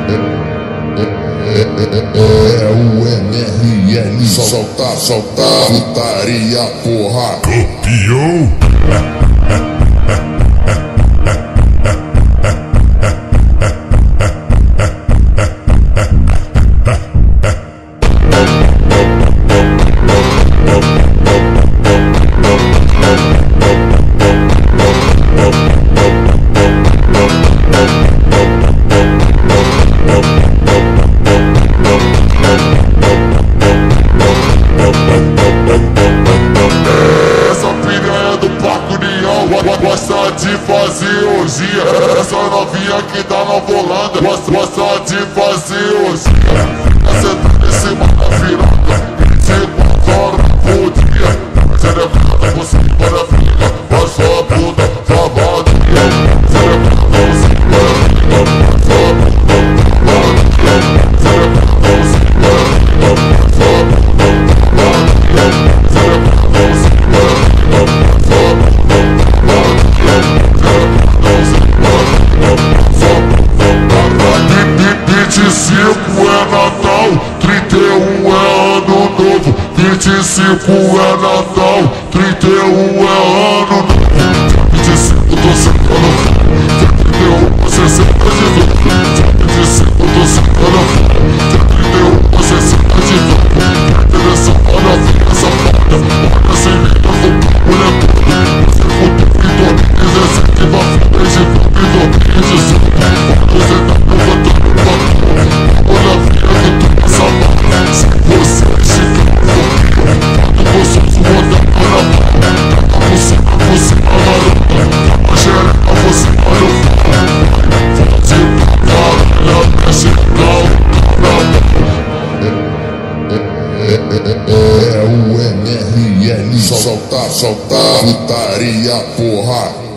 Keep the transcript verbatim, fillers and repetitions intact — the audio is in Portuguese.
É o M R L, solta, solta, putaria, porra. Copiou? Gosta de fazer orgia, essa novinha que tá na volanda. Gosta, gosta de fazer orgia. Você tá em cima da virada, vinte e quatro horas por dia. Você levanta por cima da filha, faz sua puta trabalho. Você levanta por cima da filha, faz sua puta trabalho. Você levanta por cima da filha, faz sua puta trabalho. Você levanta por cima da filha, faz sua puta vinte e cinco é Natal, trinta e um é Ano Novo. Vinte e cinco é Natal, trinta e um é Ano Novo. vinte e cinco tô sentando fora, trinta e um você senta de novo. vinte e cinco tô sentando fora, trinta e um você senta de novo. Interessa para ver essa foda, olha sem mim eu vou mulher toda. Você mudou em dois mil e dezessete, vai frente de novo em dois mil e dezoito. Você tá levantando o patrão, olha a vida que tu passa mal. Se você chegar um pouquinho, quando você suando a carnaval, tá por cima, você a garota, tá pra xereca, você vai no pau. Fazer pra caralho até chegar o carnaval. É o M R L, solta, solta, putaria, porra.